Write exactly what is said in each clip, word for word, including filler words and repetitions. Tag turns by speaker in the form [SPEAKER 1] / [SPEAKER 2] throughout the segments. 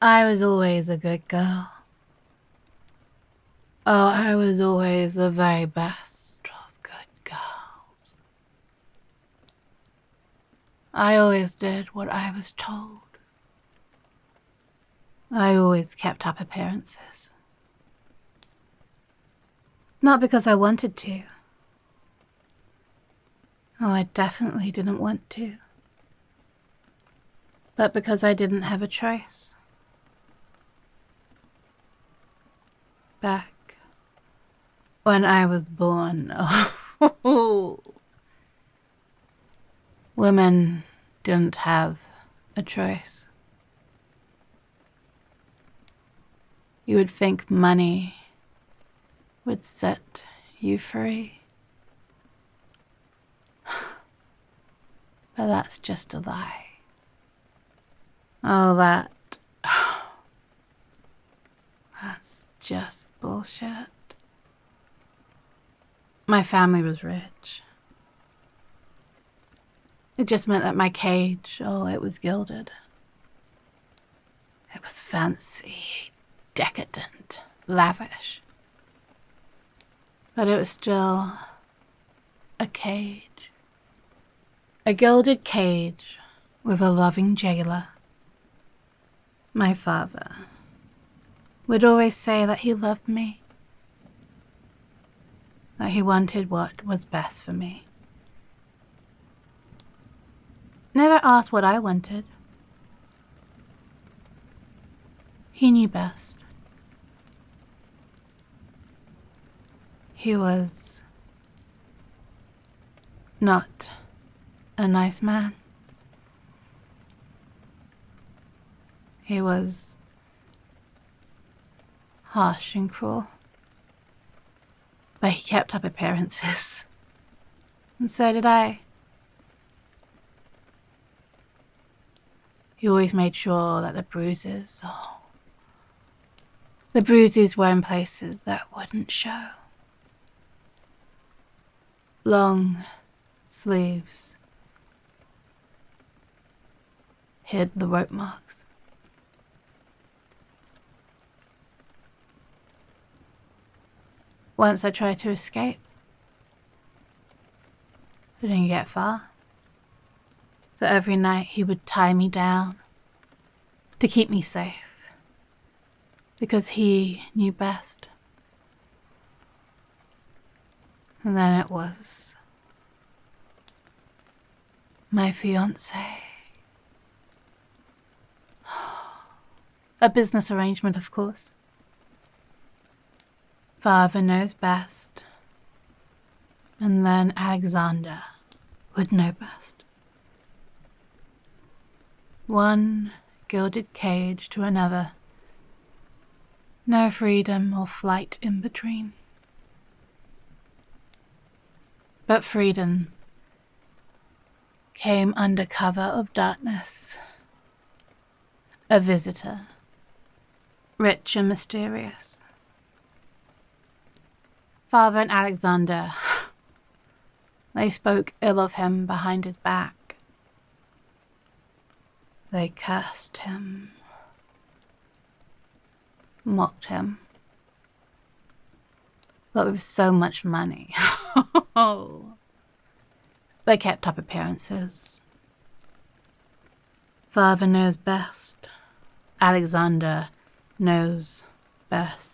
[SPEAKER 1] I was always a good girl. Oh, I was always the very best of good girls. I always did what I was told. I always kept up appearances. Not because I wanted to. Oh, I definitely didn't want to. But because I didn't have a choice. Back when I was born, oh, women didn't have a choice. You would think money would set you free. But that's just a lie. Oh, that... That's just bullshit. My family was rich. It just meant that my cage, oh, it was gilded. It was fancy, decadent, lavish. But it was still a cage. A gilded cage with a loving jailer. My father would always say that he loved me, that he wanted what was best for me. Never asked what I wanted. He knew best. He was not a nice man. He was harsh and cruel. But he kept up appearances. And so did I. He always made sure that the bruises, oh, the bruises were in places that wouldn't show. Long sleeves hid the rope marks. Once I tried to escape. I didn't get far. So every night he would tie me down to keep me safe. Because he knew best. And then it was my fiancé. A business arrangement, of course. Father knows best. And then Alexander would know best. One gilded cage to another. No freedom or flight in between. But freedom came under cover of darkness. A visitor, rich and mysterious. Father and Alexander, they spoke ill of him behind his back. They cursed him, mocked him, but with so much money. They kept up appearances. Father knows best. Alexander knows best.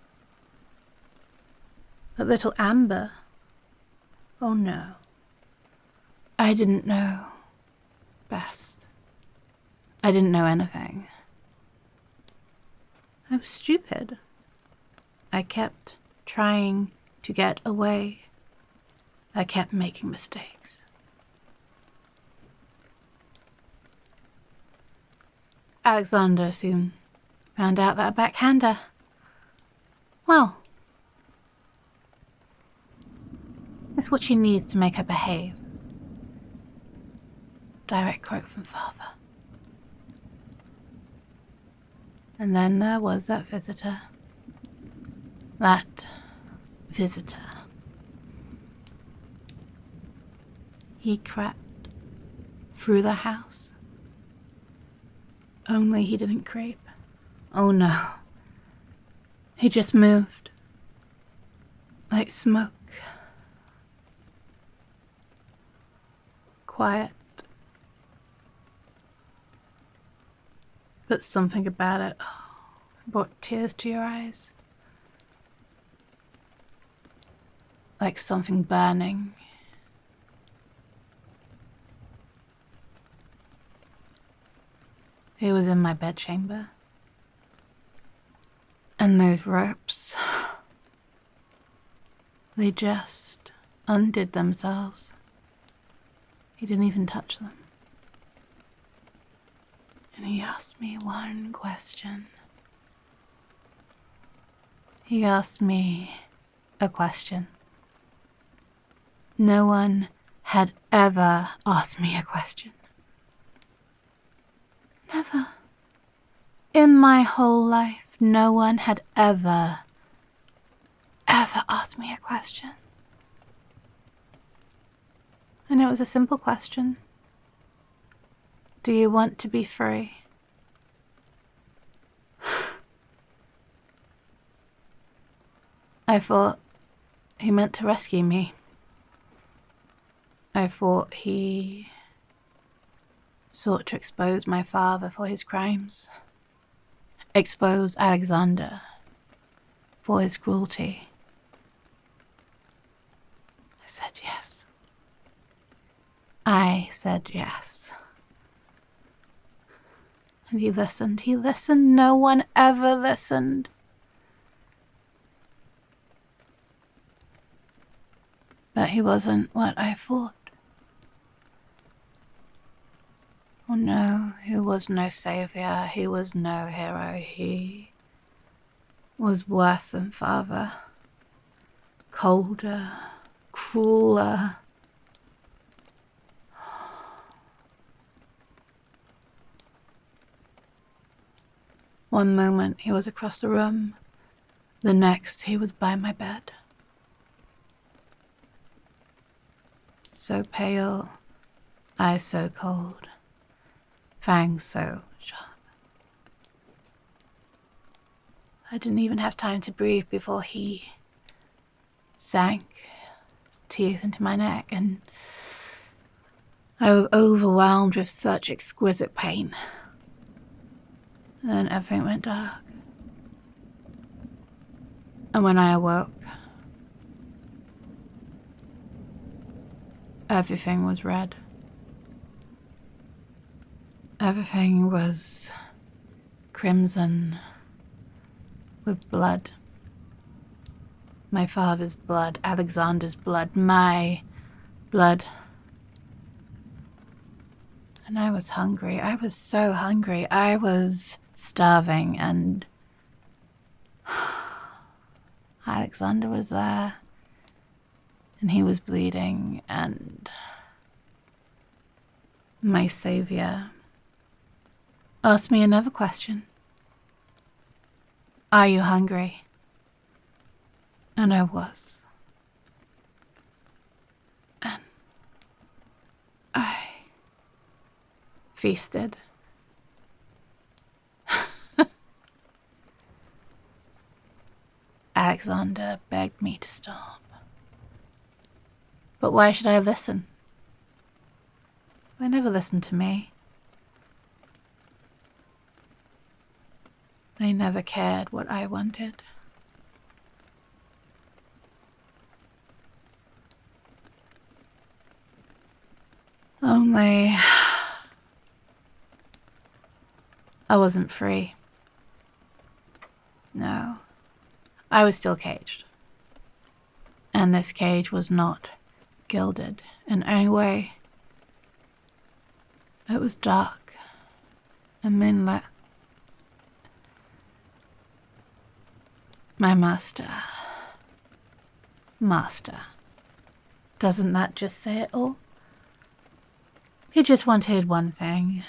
[SPEAKER 1] But little Amber, oh no, I didn't know best. I didn't know anything. I was stupid. I kept trying to get away. I kept making mistakes. Alexander soon found out that a backhander, well, it's what she needs to make her behave. Direct quote from Father. And then there was that visitor. That visitor. He crept through the house. Only he didn't creep. Oh no. He just moved. Like smoke. Quiet. But something about it brought tears to your eyes. Like something burning. He was in my bedchamber. And those ropes, they just undid themselves. He didn't even touch them. And he asked me one question. He asked me a question. No one had ever asked me a question. Never. In my whole life, no one had ever, ever asked me a question. And it was a simple question. Do you want to be free? I thought he meant to rescue me. I thought he sought to expose my father for his crimes. Expose Alexander for his cruelty. I said yes. I said yes. And he listened, he listened. No one ever listened. But he wasn't what I thought. Oh no, he was no savior, he was no hero, he was worse than father. Colder, crueler. One moment he was across the room, the next he was by my bed. So pale, eyes so cold, fangs so sharp. I didn't even have time to breathe before he sank his teeth into my neck, and I was overwhelmed with such exquisite pain. And then everything went dark. And when I awoke, everything was red. Everything was crimson with blood. My father's blood, Alexander's blood, my blood. And I was hungry. I was so hungry. I was starving, and Alexander was there, and he was bleeding, and my savior asked me another question. Are you hungry? And I was. And I feasted. Alexander begged me to stop. But why should I listen? They never listened to me. They never cared what I wanted. Only I wasn't free. No, I was still caged. And this cage was not gilded in any way. It was dark and moonlit. My master. Master. Doesn't that just say it all? He just wanted one thing.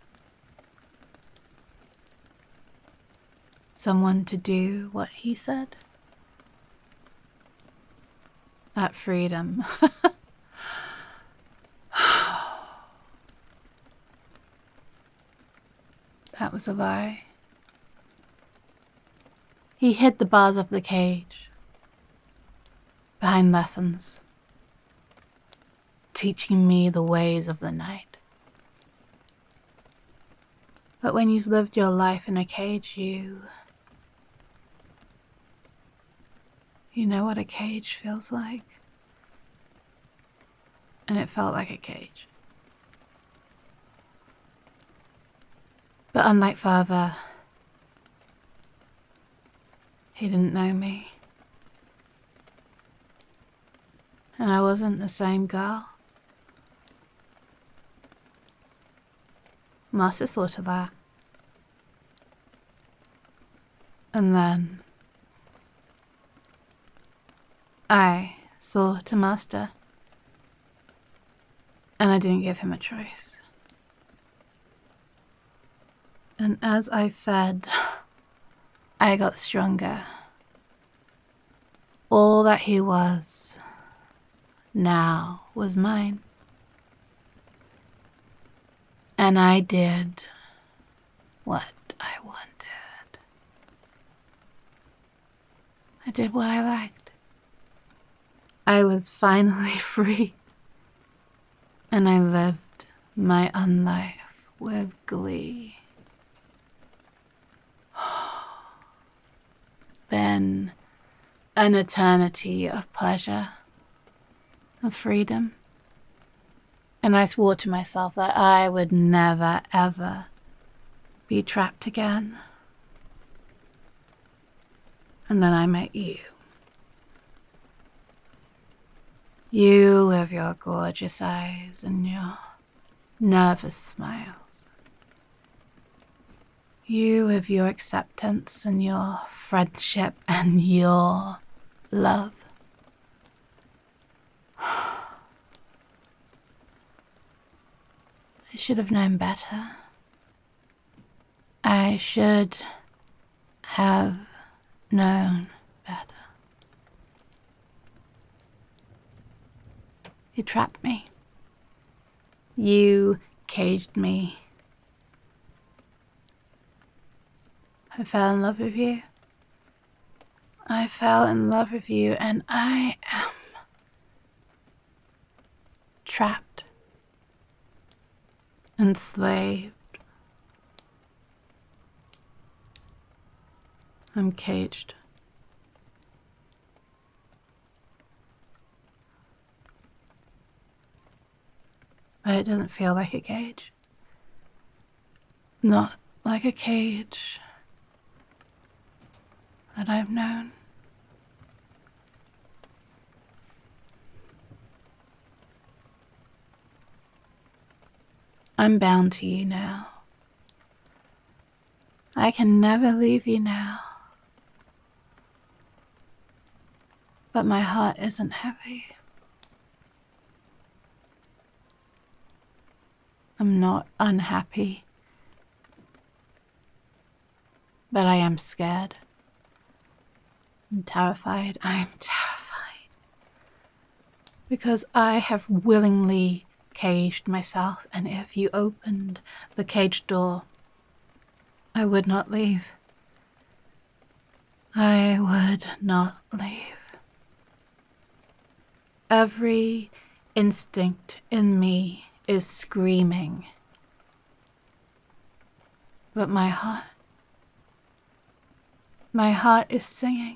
[SPEAKER 1] Someone to do what he said. That freedom. That was a lie. He hid the bars of the cage behind lessons, teaching me the ways of the night. But when you've lived your life in a cage, you... You know what a cage feels like. And it felt like a cage. But unlike Father, he didn't know me. And I wasn't the same girl. Master saw to that. And then I saw to Master. And I didn't give him a choice. And as I fed, I got stronger. All that he was now was mine. And I did what I wanted. I did what I liked. I was finally free. And I lived my unlife with glee. It's been an eternity of pleasure, of freedom. And I swore to myself that I would never, ever be trapped again. And then I met you. You with your gorgeous eyes and your nervous smiles. You with your acceptance and your friendship and your love. I should have known better. I should have known better. You trapped me. You caged me. I fell in love with you. I fell in love with you, and I am trapped, enslaved. I'm caged. But it doesn't feel like a cage. Not like a cage that I've known. I'm bound to you now. I can never leave you now. But my heart isn't heavy. I'm not unhappy, but I am scared. I'm terrified. I'm terrified. Because I have willingly caged myself, and if you opened the cage door, I would not leave. I would not leave. Every instinct in me is screaming. But my heart, my heart is singing.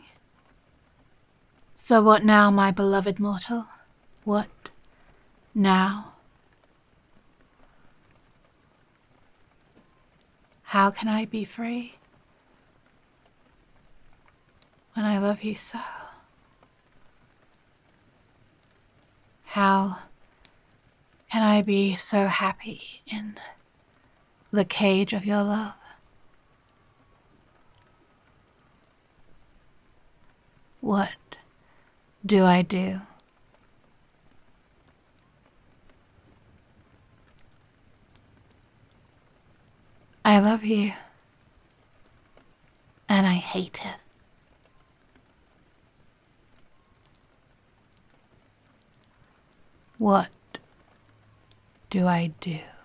[SPEAKER 1] So what now, my beloved mortal? What now? How can I be free when I love you so? How can I be so happy in the cage of your love? What do I do? I love you, and I hate it. What do I do?